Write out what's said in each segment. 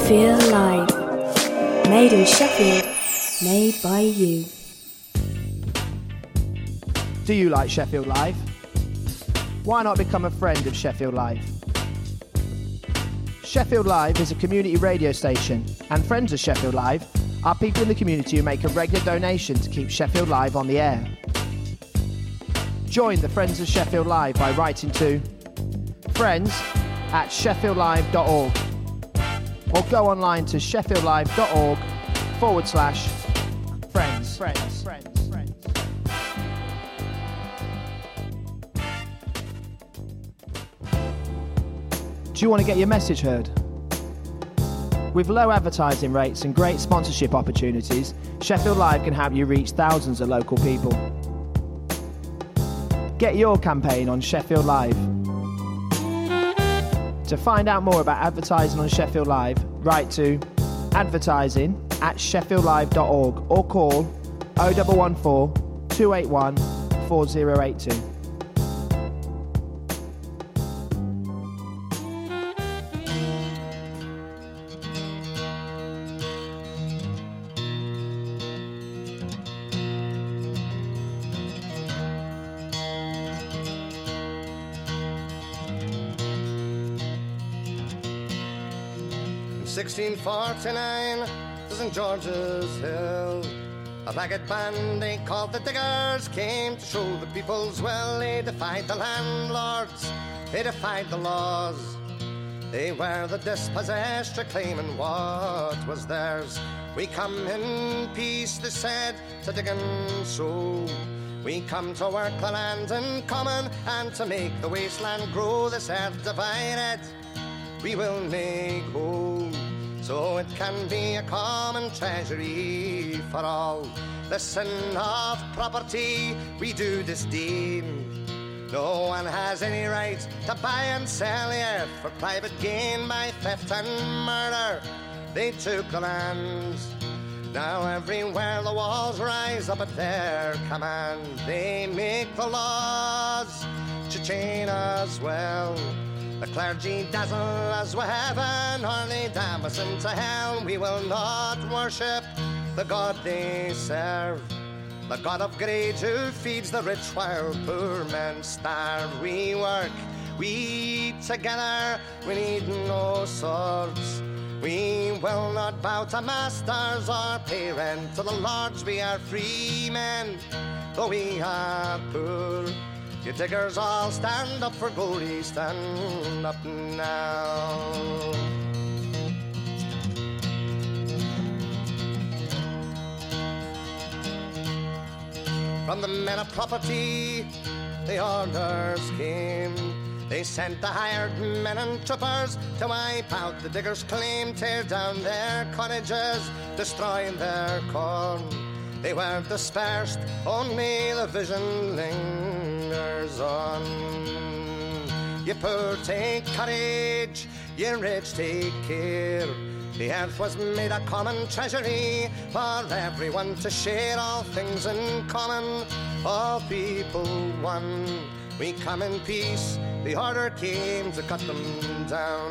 Sheffield Live. Made in Sheffield, made by you. Do you like Sheffield Live? Why not become a friend of Sheffield Live? Sheffield Live is a community radio station, and friends of Sheffield Live are people in the community who make a regular donation to keep Sheffield Live on the air. Join the Friends of Sheffield Live by writing to friends@sheffieldlive.org or go online to sheffieldlive.org/friends. Do you want to get your message heard? With low advertising rates and great sponsorship opportunities, Sheffield Live can help you reach thousands of local people. Get your campaign on Sheffield Live. To find out more about advertising on Sheffield Live, write to advertising@sheffieldlive.org or call 0114 281 4082. In 1649, St. George's Hill, a ragged band they called the Diggers came to show the people's will. They defied the landlords, they defied the laws. They were the dispossessed, reclaiming what was theirs. We come in peace, they said, to dig and sow. We come to work the land in common and to make the wasteland grow. This earth divided, we will make whole, so it can be a common treasury for all. The sin of property we do disdain. No one has any right to buy and sell the earth for private gain. By theft and murder they took the lands. Now everywhere the walls rise up at their command. They make the laws to chain us well. The clergy dazzle us with heaven, or they damn us into hell. We will not worship the God they serve, the God of greed who feeds the rich while poor men starve. We work, we eat together, we need no swords. We will not bow to masters or pay rent to the lords. We are free men, though we are poor. You diggers all stand up for glory, stand up now. From the men of property, the orders came. They sent the hired men and troopers to wipe out the diggers' claim, tear down their cottages, destroy their corn. They were dispersed, only the vision lingers on. You poor take courage, you rich take care. The earth was made a common treasury for everyone to share, all things in common, all people one. We come in peace, the order came to cut them down.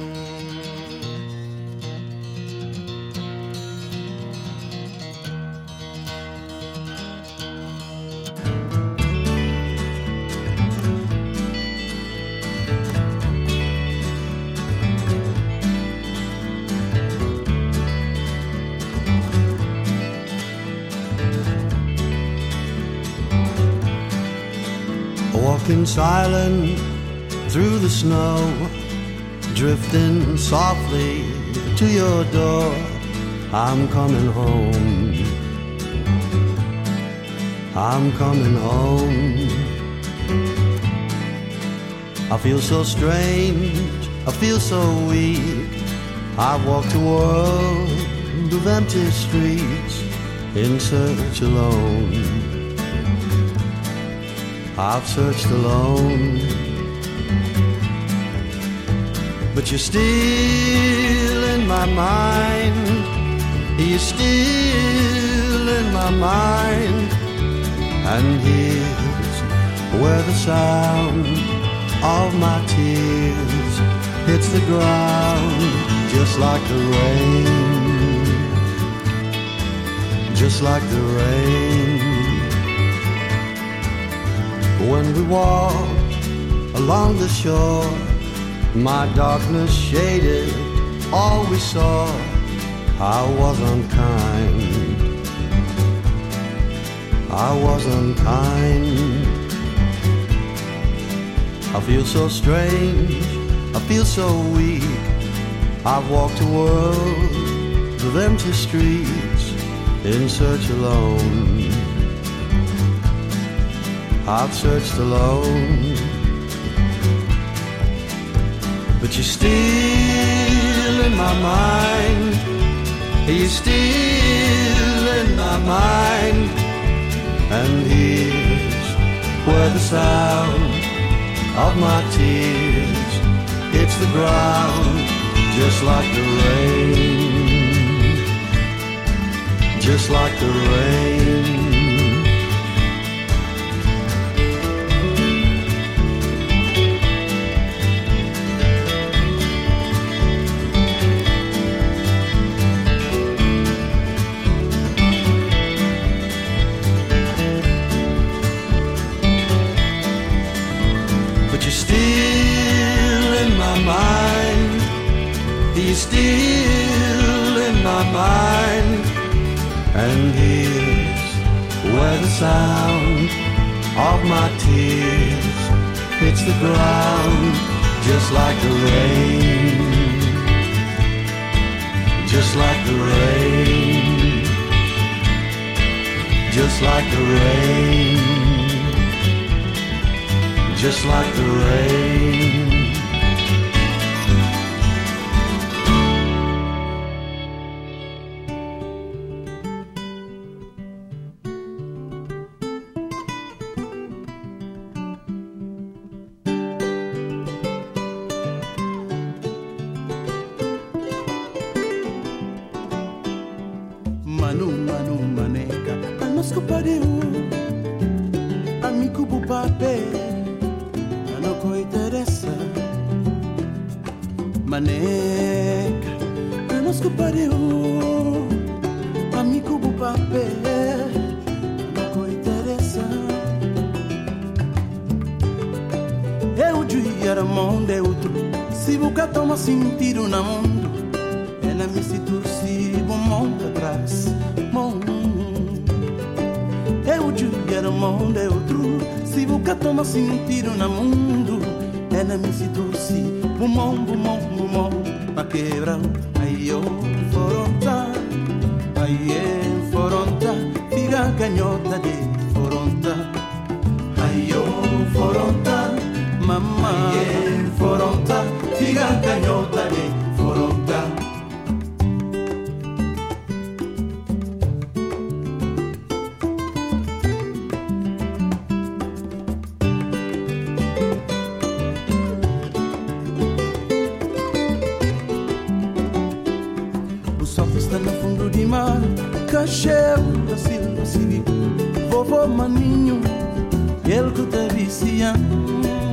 Walking silent through the snow, drifting softly to your door. I'm coming home, I'm coming home. I feel so strange, I feel so weak. I walked a world of empty streets in search alone. I've searched alone, but you're still in my mind. You're still in my mind. And here's where the sound of my tears hits the ground. Just just like the rain, just like the rain. When we walked along the shore, my darkness shaded all we saw. I was unkind, I was unkind. I feel so strange, I feel so weak. I've walked a world of empty streets in search alone. I've searched alone, but you're still in my mind. You're still in my mind. And here's where the sound of my tears hits the ground, just like the rain, just like the rain. He's still in my mind. And here's where the sound of my tears hits the ground, just like the rain, just like the rain, just like the rain, just like the rain. Sentido na mundo, ela me se torce bom mundo atrás, mundo. Eu digo mundo é outro, se boca toma sentido na mundo, ela me se torce bom mundo, pra quebrar. Aí eu foronta, aí é foronta, fica canhota de foronta. Aí eu foronta, mamãe é foronta, fica canhota de foronta. O sol está no fundo de mar, cacheu da Silva Civil, vovô maninho, ele que te viciando.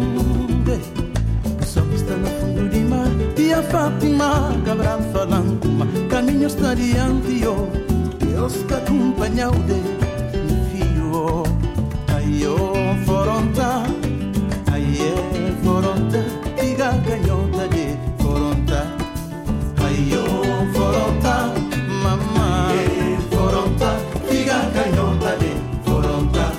E a Fátima Cabral falando, caminho está adiante, Deus te acompanhou de meu filho. Aí eu foronta, aí é foronta, fica canhota de foronta. Aí eu foronta, mamãe é foronta, fica canhota de foronta.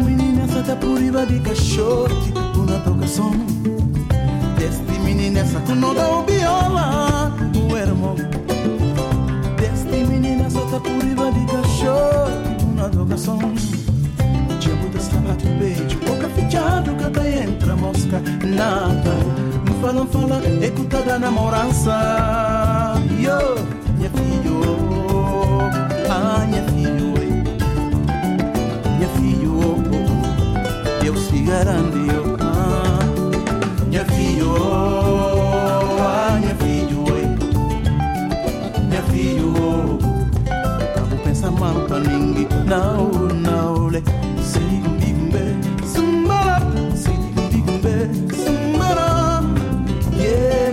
Di cachorri, una tocação. Desti menina essa tu não dá o viola, o irmão. Deste menina só tá por riba de cachorro, na educação. Tinha muita sapato de beijo, boca fechado, cada entra mosca, nada. Me falam, escuta da namorança. Yo, minha filho, minha filho, minha filho, Deus te garante, minha filho, minha filho, minha filho, acabo pensando mal pra ninguém, não, Simbimbe, sumbara, simbimbe, sumbara, yeah,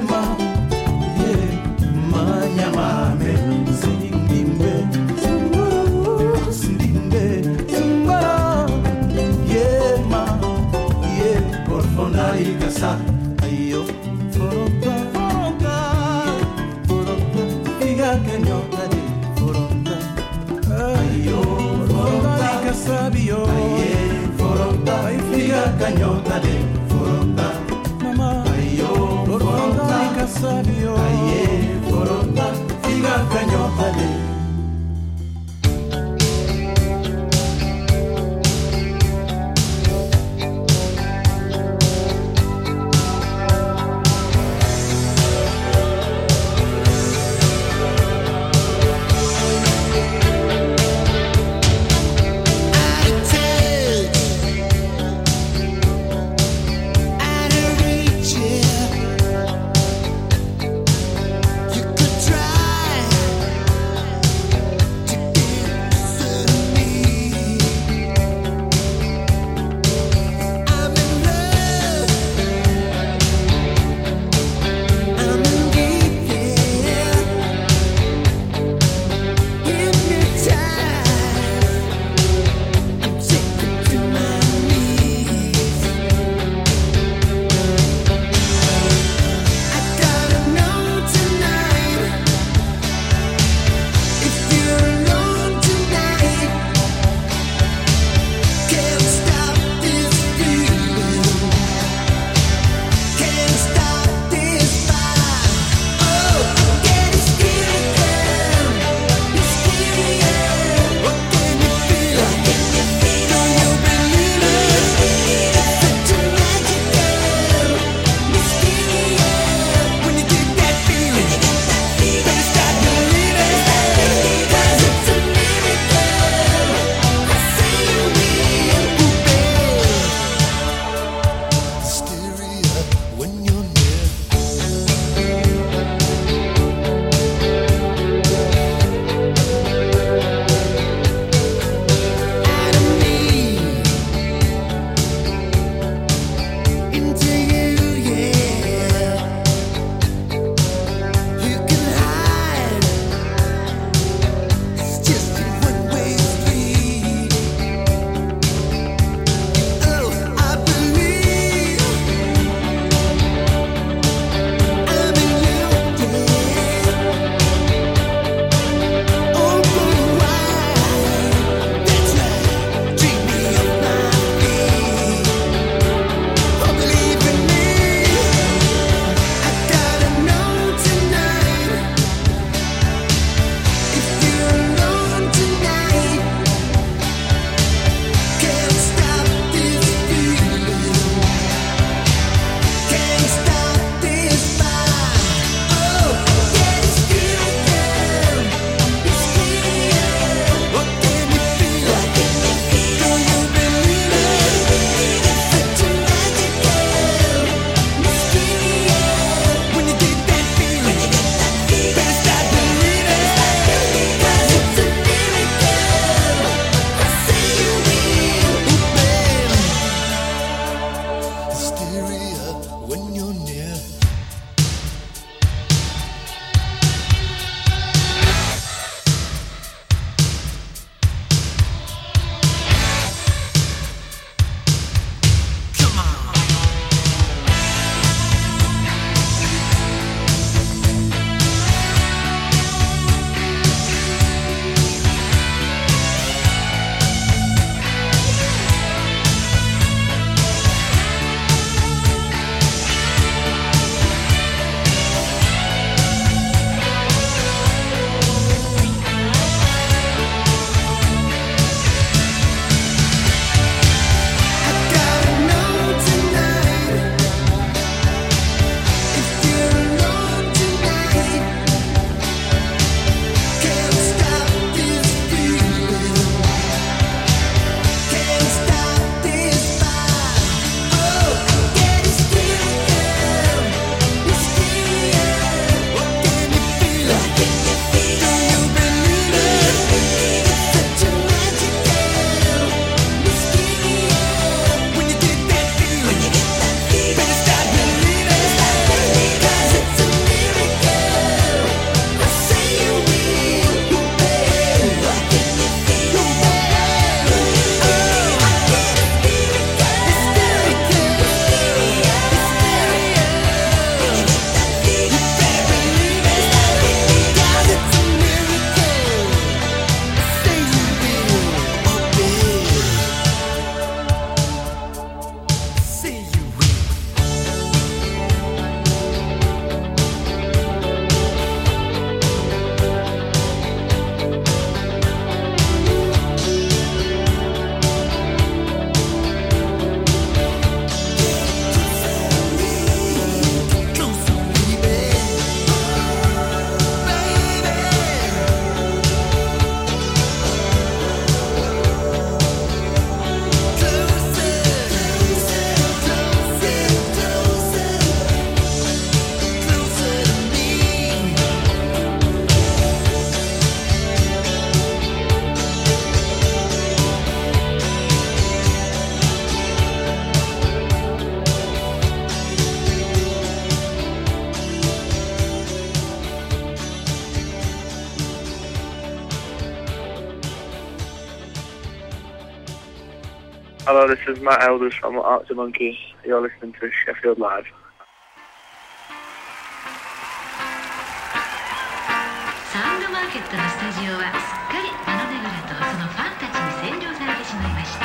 manyamame, simbimbe, sumbara, sumbara, yeah, por fona y casa, ayo, foronta, figa cañota de foronta, ayo, foronta y casa bio, foronta y figa cañota de foronta, mamá, ayo, foronta y casa bio, foronta, figa cañota de. Hello, this is Matt Elders from Arctic Monkey. You're listening to Sheffield Live. Sound Market のスタジオはすっかりあのネグラとそのファンたちに占領されてしまいました。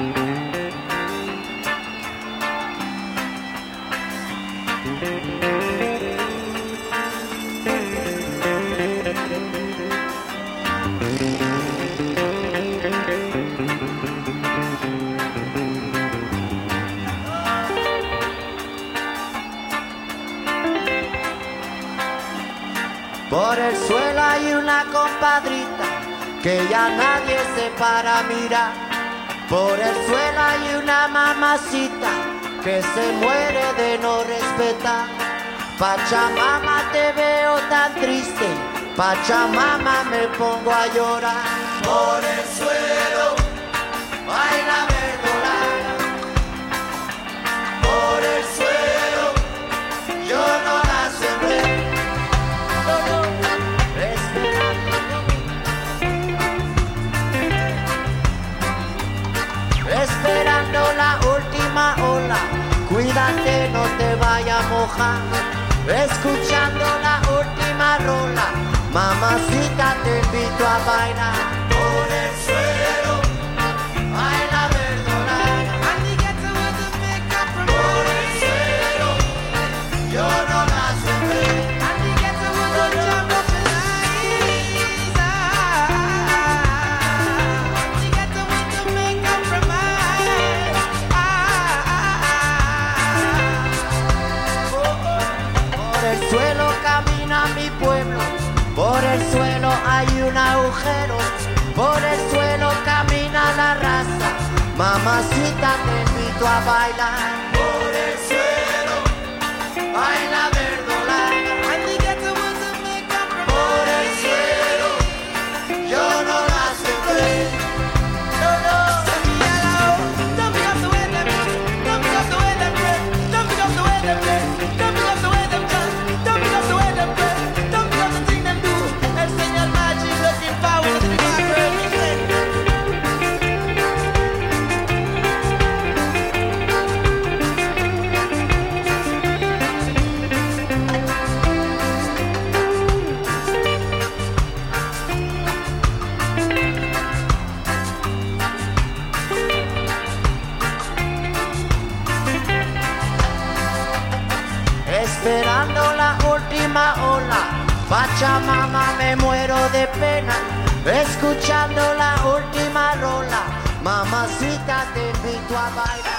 Por el suelo hay una compadrita que ya nadie se para a mirar. Por el suelo hay una mamacita que se muere de no respetar. Pachamama, te veo tan triste, Pachamama, me pongo a llorar. Por el suelo baila verdolaga. Por el suelo yo no la sembré. Esperando la última ola, cuídate, no te vaya a mojar. Escuchando la última rola, mamacita, te invito a bailar. Por el suelo, baila verdolaga. Por el suelo, yo no la sembré. Por el suelo hay un agujero, por el suelo camina la raza. Mamacita, te invito a bailar. Por el suelo baila verdolaga. Por el suelo yo no la sembré. Esperando la última ola, Pachamama, me muero de pena. Escuchando la última rola, mamacita, te invito a bailar.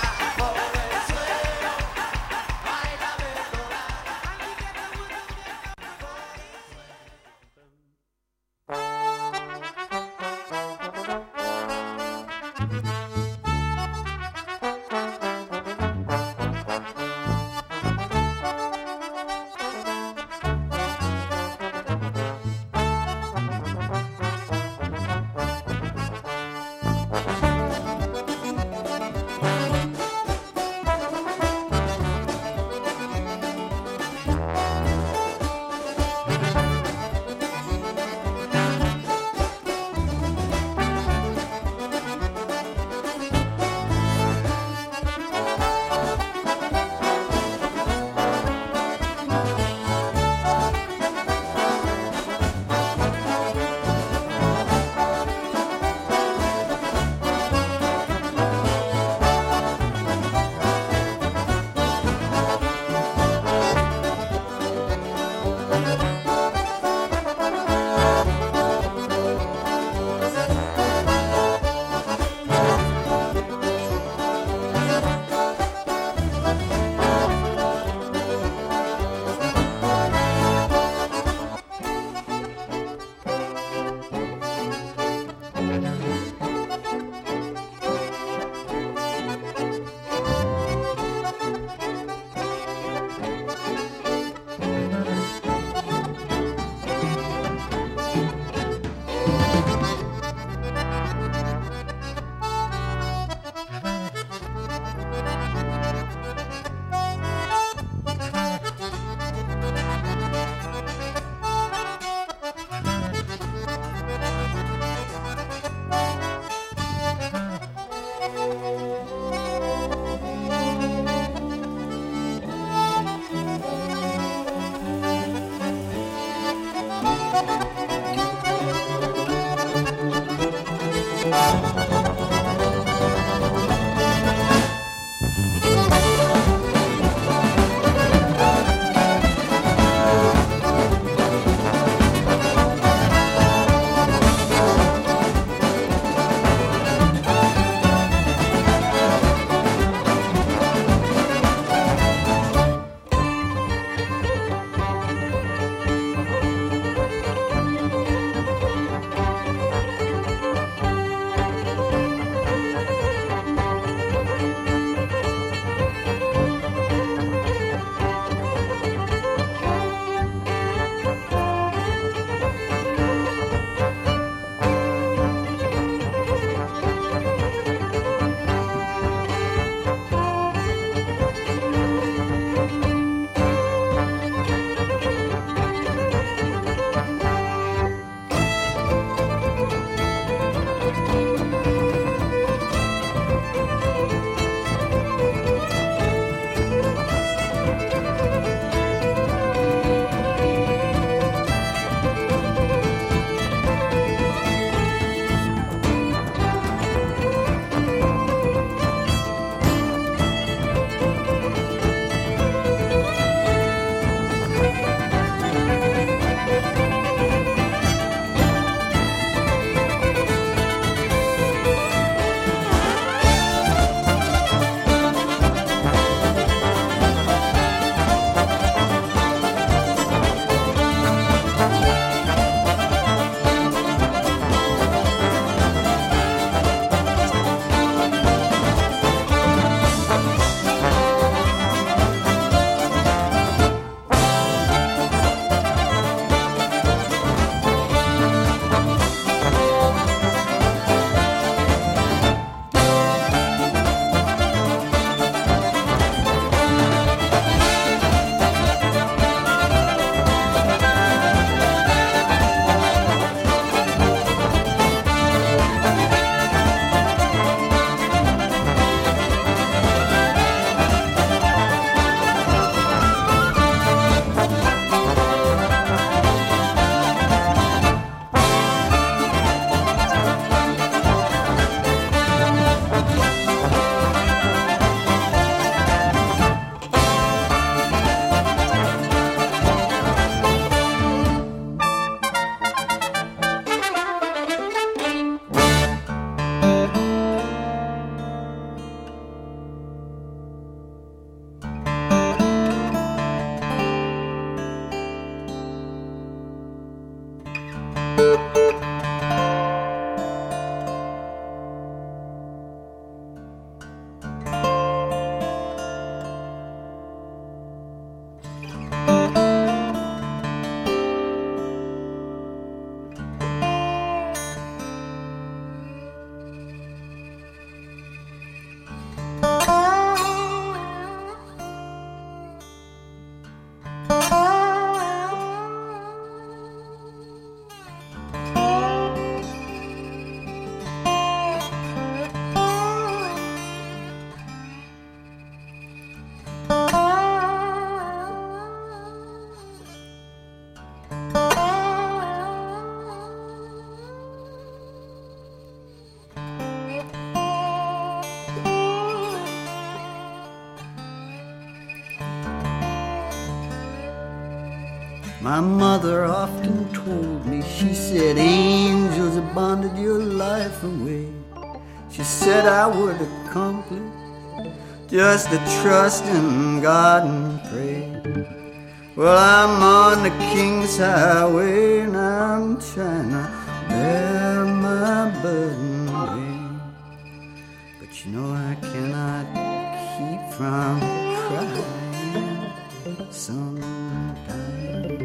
My mother often told me, she said, angels have bonded your life away. She said I would accomplish just to trust in God and pray. Well, I'm on the King's Highway and I'm trying to bear my burden away. But you know I cannot keep from crying sometimes.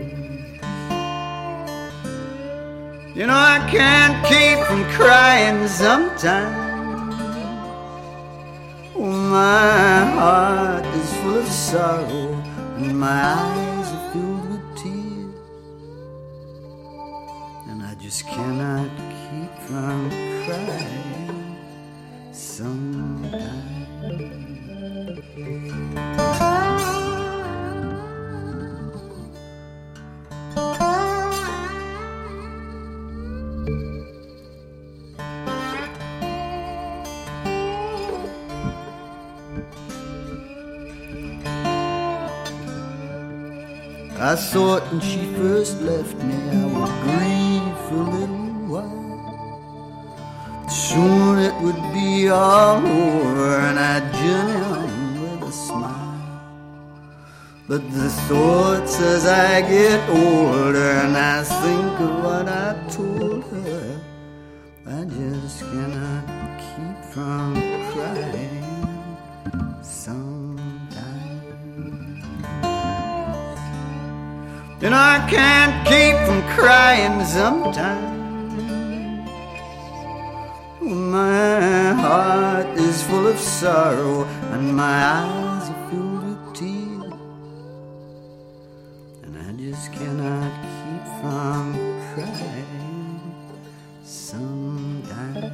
You know I can't keep from crying sometimes. Oh, my heart is full of sorrow and my eyes are filled with tears, and I just cannot keep from crying sometimes. I thought when she first left me I would grieve for a little while. Soon it would be all over and I'd journey on with a smile. But the thoughts as I get older and I think of what I told her, I just cannot keep from crying sometimes. And I can't keep from crying sometimes. My heart is full of sorrow and my eyes are filled with tears, and I just cannot keep from crying sometimes.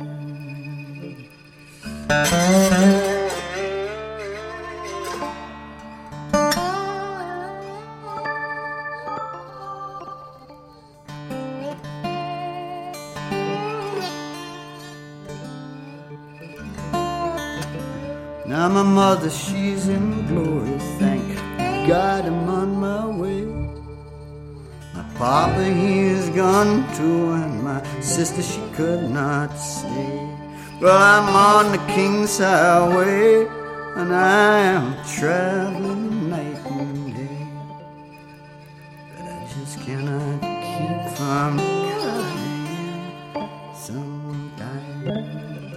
Now my mother, she's in glory, thank God I'm on my way. My papa, he is gone too, and my sister, she could not stay. Well, I'm on the King's Highway, and I am traveling night and day. But I just cannot keep from crying sometimes.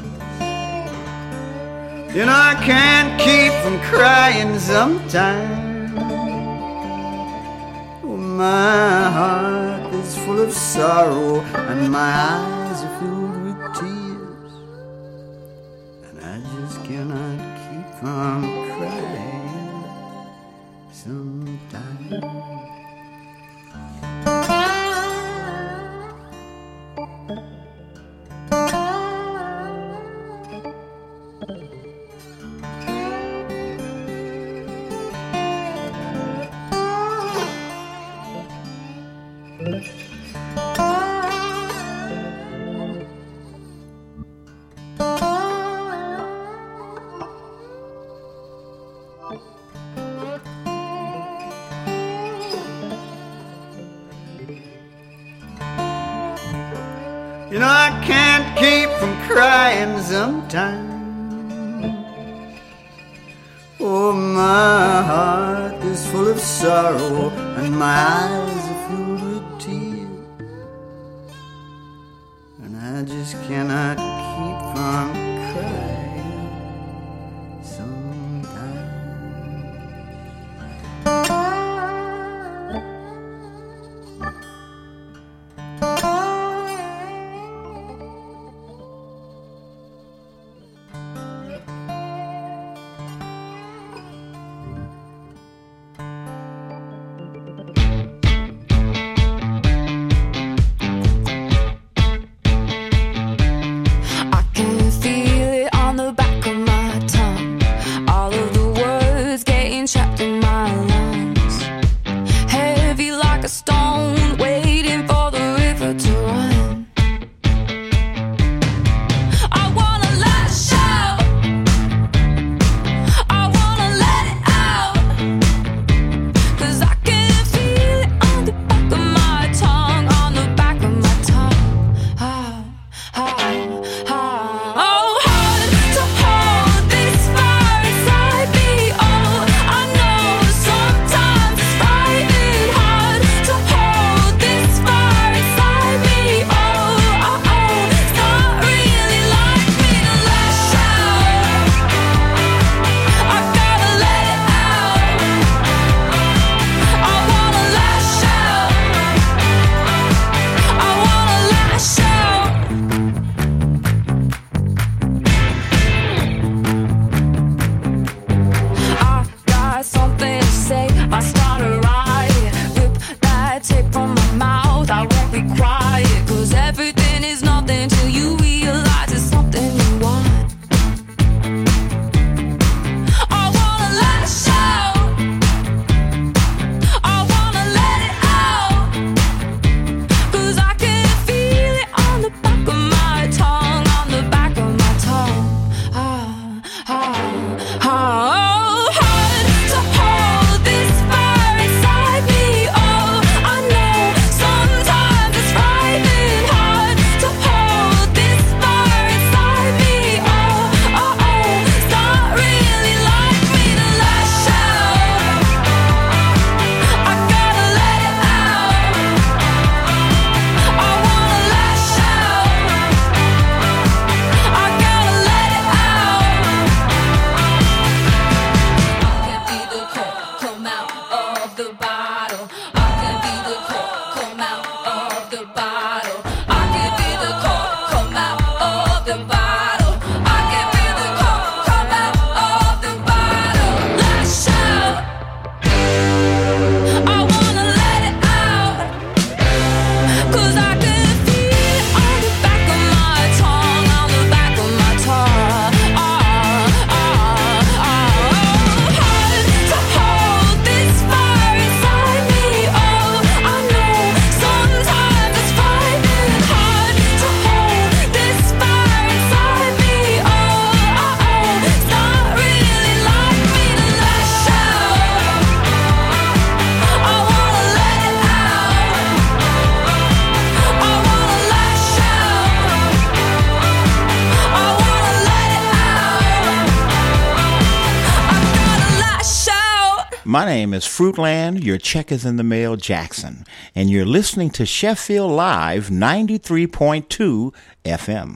You know I can't keep from crying sometimes. Oh, my heart is full of sorrow and my eyes are filled with tears, and I just cannot keep from crying sometimes. You know I can't keep from crying sometimes. Oh, my heart is full of sorrow and my eyes are filled with tears, and I just cannot keep from crying sometimes. tape from my mouth. I won't be quiet, 'cause everything is nothing till you realize it's something you want. I wanna lash out, I wanna let it out, 'cause I can feel it on the back of my tongue, on the back of my tongue. Hard to hold this fire inside me. Oh, I know sometimes it's frightening. Hard to hold this fire inside me. Oh, oh, oh, it's not really like me to lash out. I gotta let it out. I wanna lash out. I gotta let it out. I can be the cork come out of the bottle. I can be the cork come out of the bottle. I can be the cork come out of the bottle. I can be the cork come out of the bottle. Lash out. I wanna let it out, 'cause I can feel it on the back of my tongue, on the back of my tongue. Hard to hold this fire inside me. Oh, I know sometimes it's frightening. Hard to hold this fire inside me. Oh, oh, oh, it's not really like me to lash out. I wanna let it out. I wanna lash out. I wanna let it out. I gotta lash out. My name is Fruitland, your check is in the mail, Jackson, and you're listening to Sheffield Live 93.2 FM.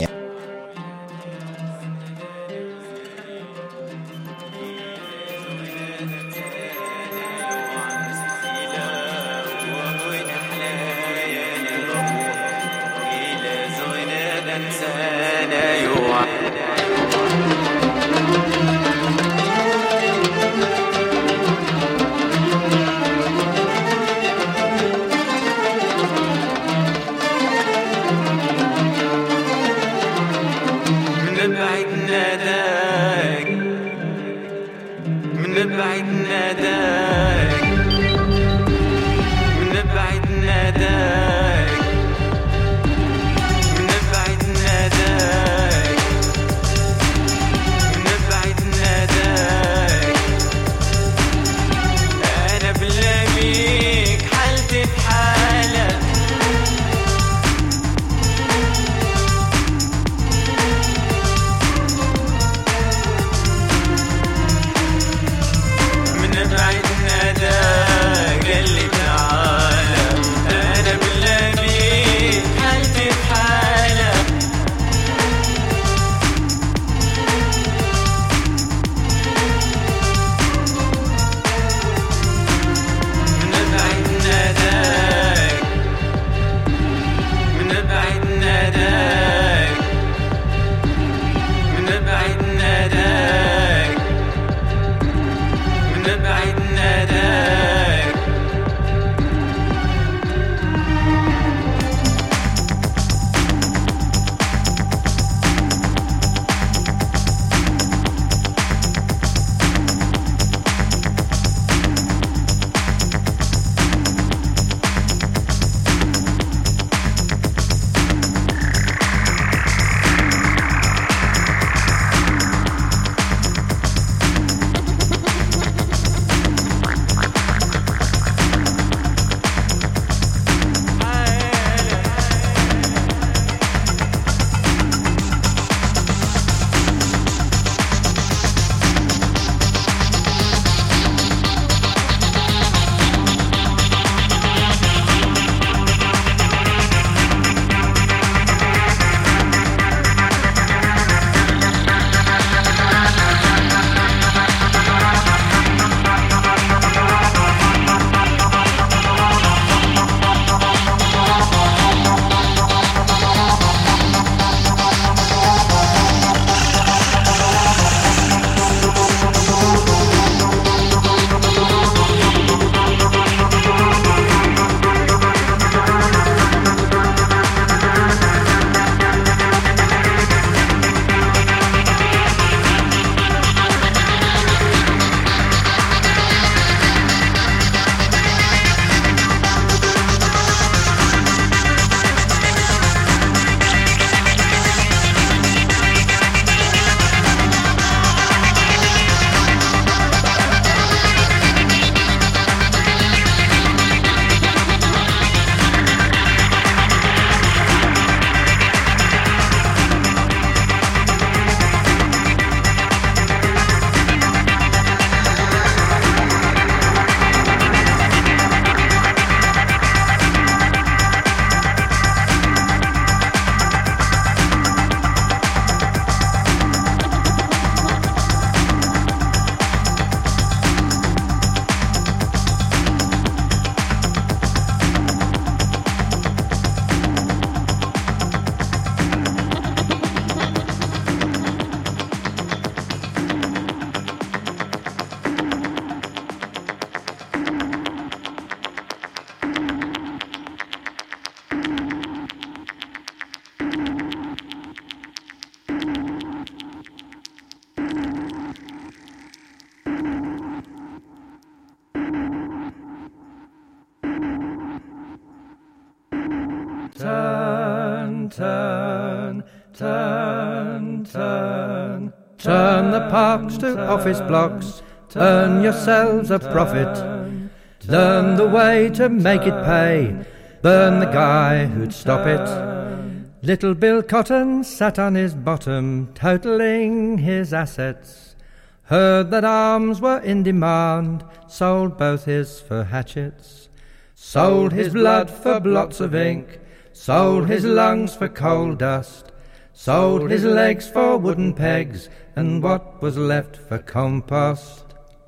Turn, turn, turn, turn. Turn the parks to office blocks. Earn yourselves a profit. Learn the way to make it pay. Burn the guy who'd stop it. Little Bill Cotton sat on his bottom, totalling his assets. Heard that arms were in demand, sold both his for hatchets. Sold his blood for blots of ink, sold his lungs for coal dust, sold his legs for wooden pegs, and what was left for compost.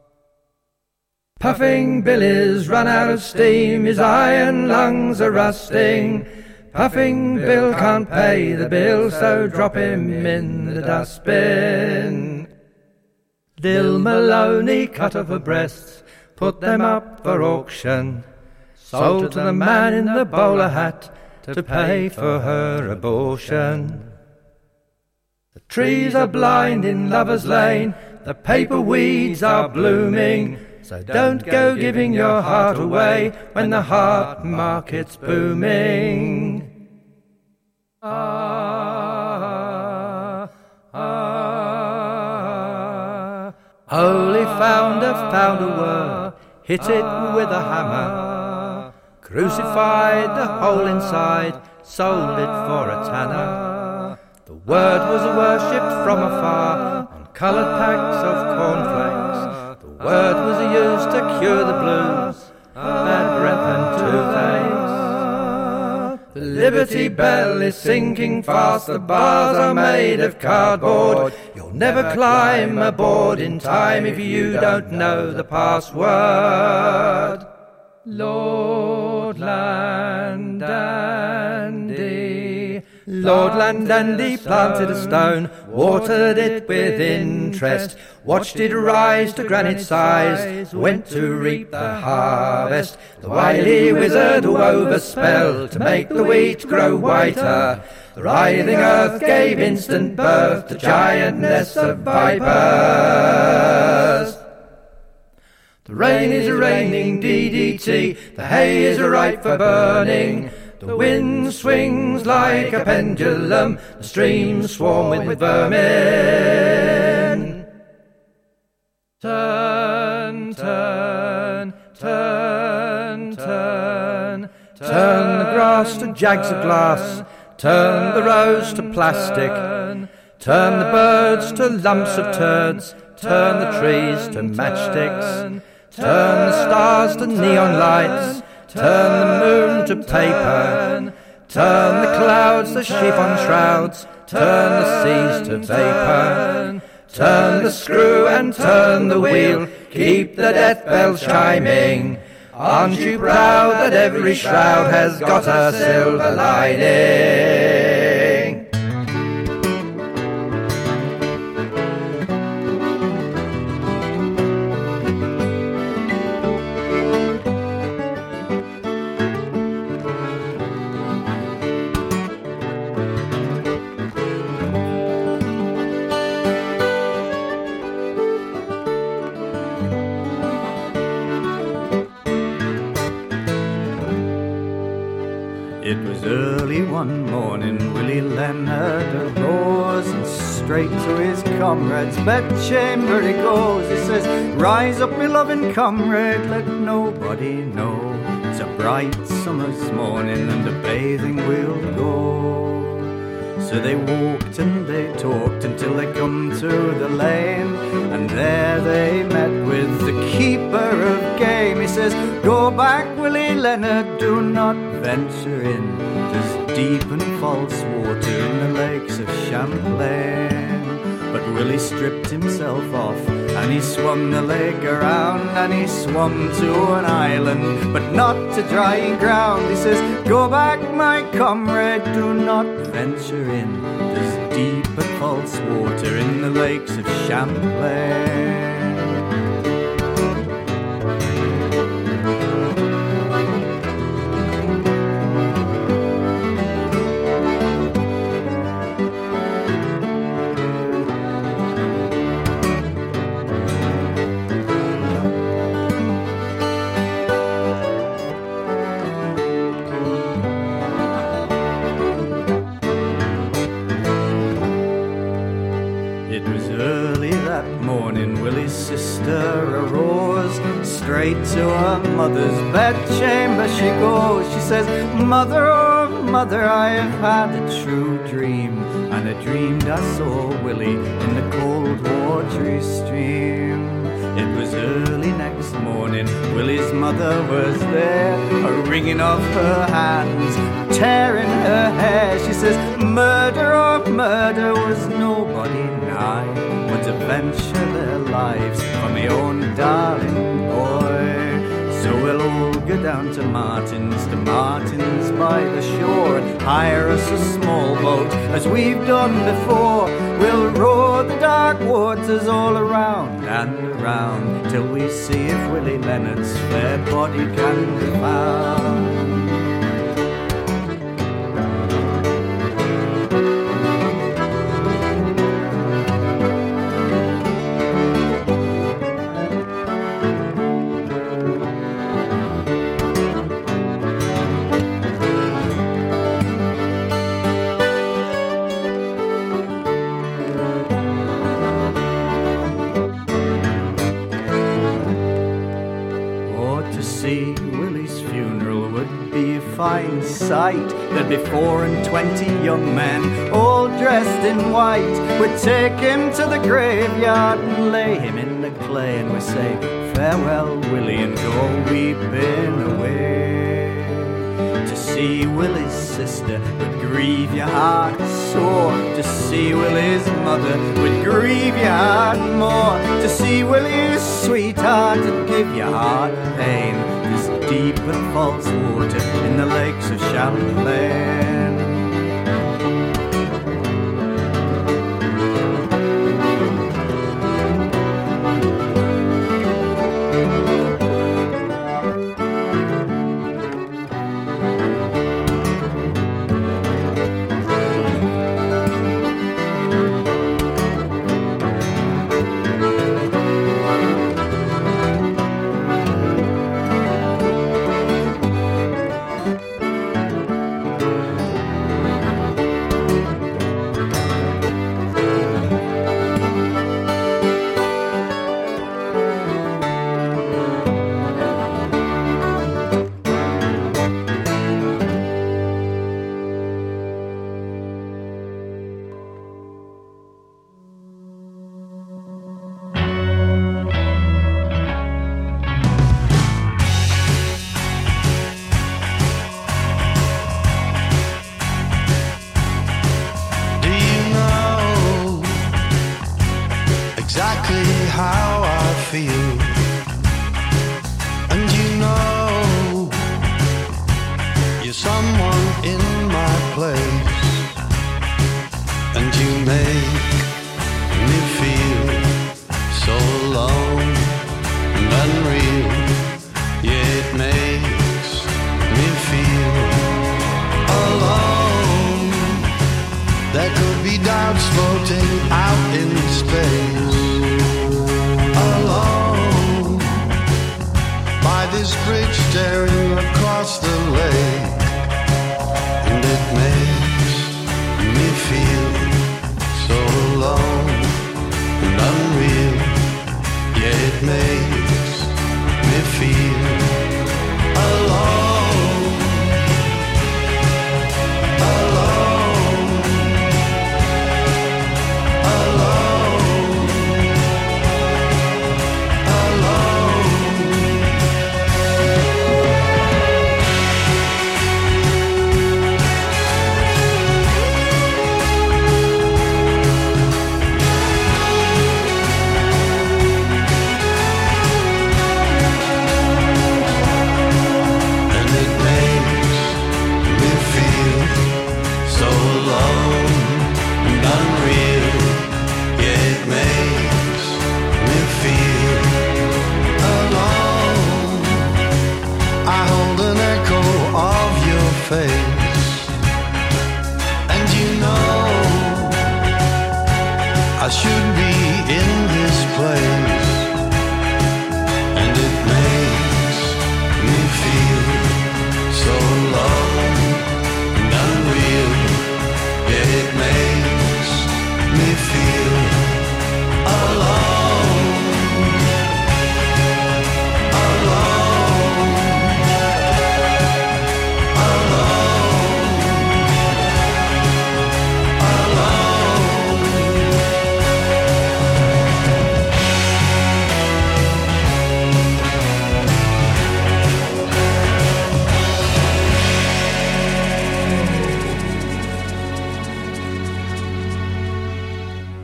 Puffing Billy's run out of steam, his iron lungs are rusting. Puffing Bill can't pay the bill, so drop him in the dustbin. Dill Maloney cut off her breasts, put them up for auction. Sold to the man in the bowler hat to pay for her abortion. The trees are blind in Lover's Lane, the paper weeds are blooming. So don't go giving your heart away when the heart market's booming. Ah, ah. Holy founder found a word, hit it with a hammer. Crucified the hole inside, sold it for a tanner. The word was worshipped from afar on coloured packs of cornflakes. The word was used to cure the blues, bad breath and toothaches. The Liberty Bell is sinking fast, the bars are made of cardboard. You'll never climb aboard in time if you don't know the password. Lord Landandy, Lord Landandy planted a stone, watered it with interest, watched it rise to granite size, went to reap the harvest. The wily wizard who wove a spell to make the wheat grow whiter. The writhing earth gave instant birth to giant nests of vipers. The rain is raining DDT, the hay is ripe for burning. The wind swings like a pendulum, the streams swarm with vermin. Turn, turn, turn, turn. Turn the grass to jags of glass, turn the rose to plastic. Turn the birds to lumps of turds, turn the trees to matchsticks. Turn the stars to neon lights, turn the moon to paper. Turn the clouds to chiffon shrouds, turn the seas to vapour. Turn the screw and turn the wheel, keep the death bells chiming. Aren't you proud that every shroud has got a silver lining? It was early one morning, Willie Leonard arose, and straight to his comrade's bedchamber he goes. He says, "Rise up, me loving comrade, let nobody know. It's a bright summer's morning and a bathing we'll go." So they walked and they talked until they come to the lane, and there they met with the keeper of game. He says, "Go back, Willie Leonard, do not venture in. There's deep and false water in the lakes of Champlain." But Willie stripped himself off and he swum the lake around, and he swum to an island, but not to dry ground. He says, "Go back, my comrade, do not venture in. There's deep and false water in the lakes of Champlain." Straight to her mother's bedchamber she goes. She says, Mother, oh mother, I have had a true dream. And I dreamed I saw Willie in the cold watery stream. It was early next morning, Willie's mother was there, wringing off her hands, tearing her hair. She says, murder, oh murder, was nobody nigh, but to venture their lives for me own darling boy. So we'll all go down to Martin's by the shore, and hire us a small boat as we've done before. We'll roar the dark waters all around and around till we see if Willie Leonard's fair body can be found. Fine sight. There'd be 24 young men, all dressed in white. We'd take him to the graveyard and lay him in the clay, and we'd say, farewell, Willie, and go weeping away. To see Willie's sister would grieve your heart sore. To see Willie's mother would grieve your heart more. To see Willie's sweetheart would give your heart pain. Deep and false water in the lakes of Champlain.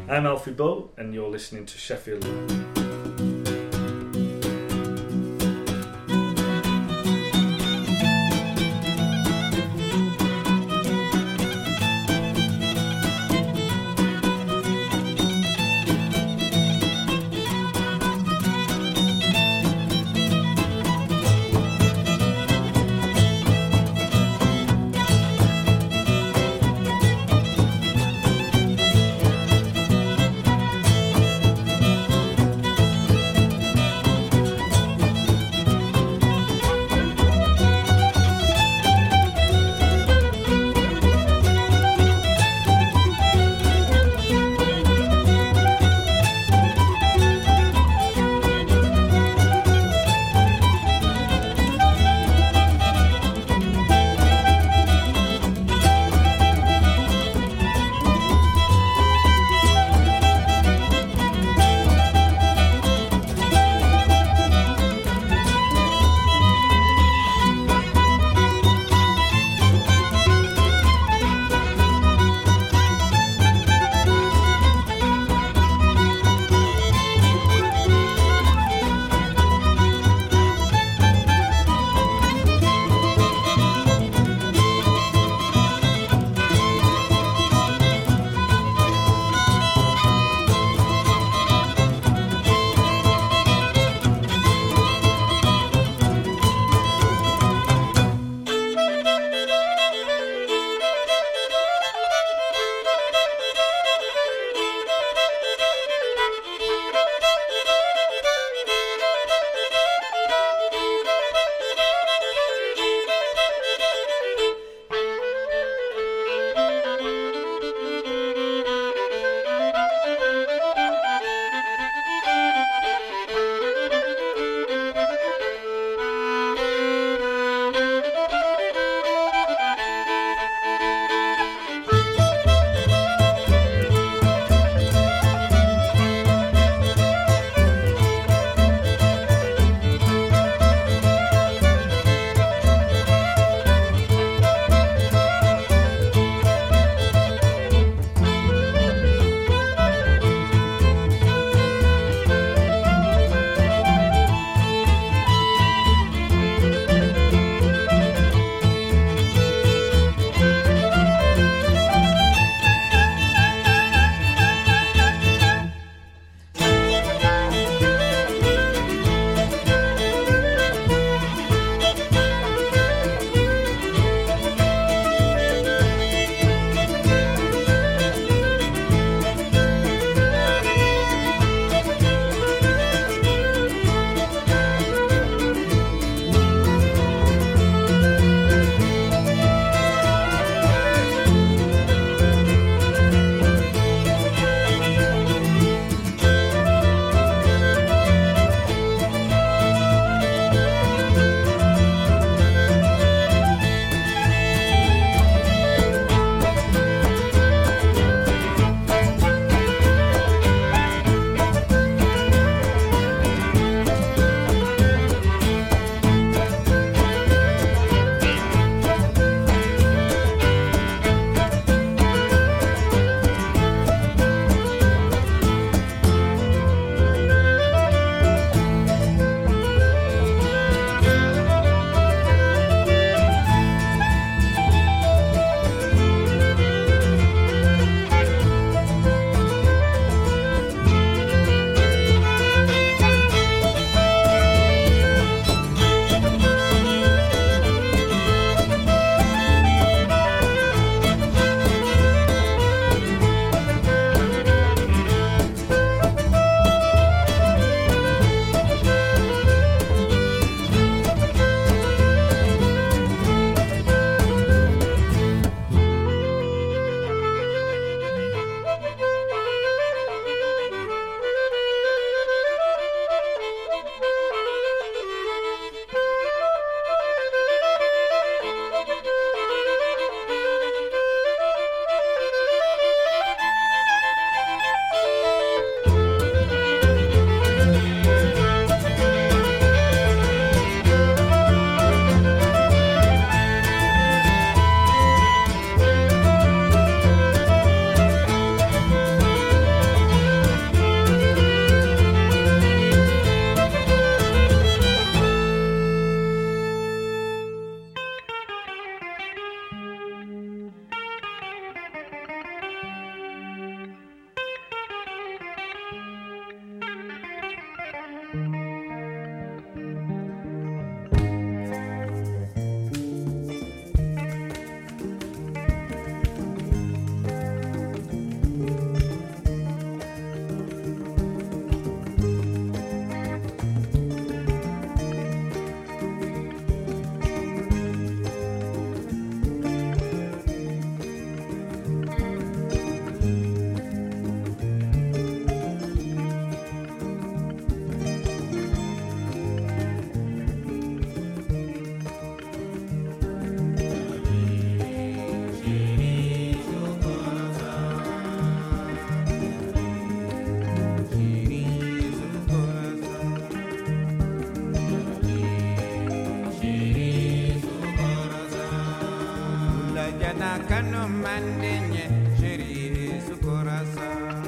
I'm Alfie Bow, and you're listening to Sheffield Live. Kano mandenye sheri su corazón.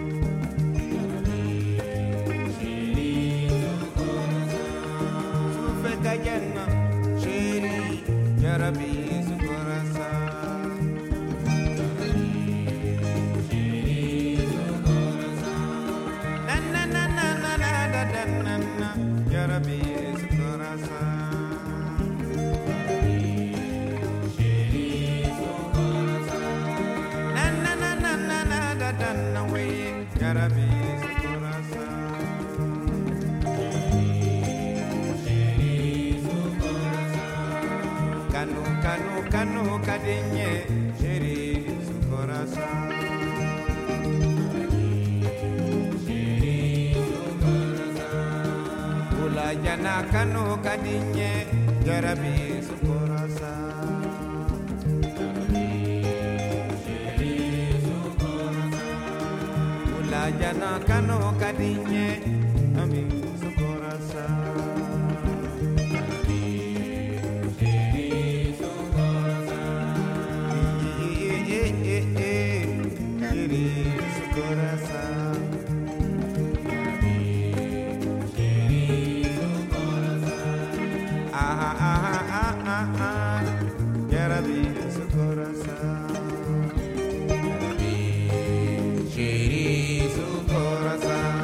Su fe cayendo sheri yarabi su corazón. Na na na na na na na na na yarabi su corazón. Yarabi su corazón. Kanu kanu kanu kadinye sheri su corazón. Ula jana kanu kadinye yarabi su corazón. La llana cano cariñe a mí su corazón. Su corazón. Ah ah ah ah ah ah. Yarabi su corazón. Su corazón.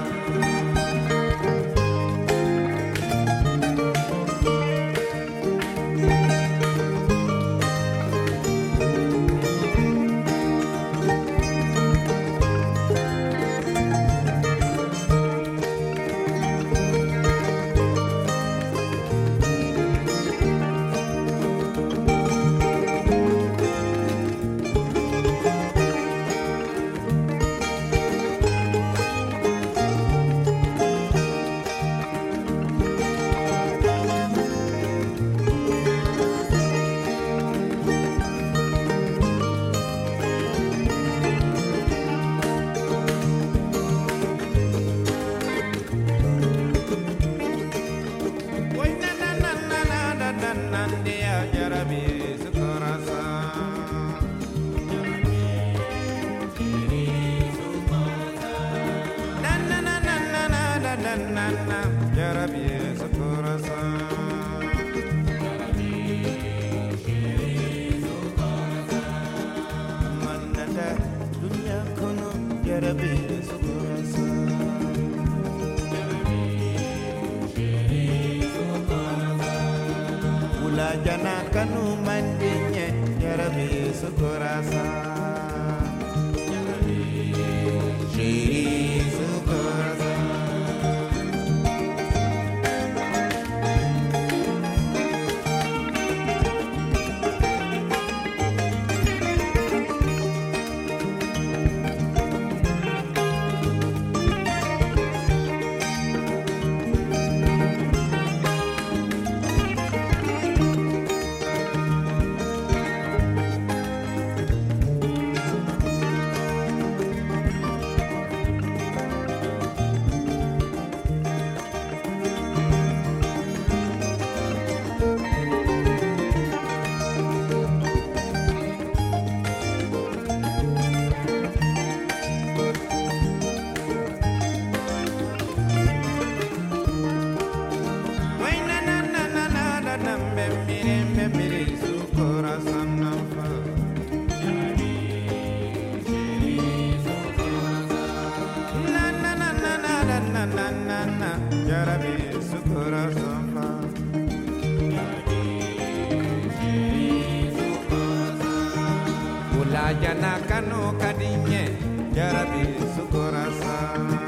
Jana kanu mandinye yarabi su corazón. Sheri su corazón. Jana kanu kadinye yarabi su corazón.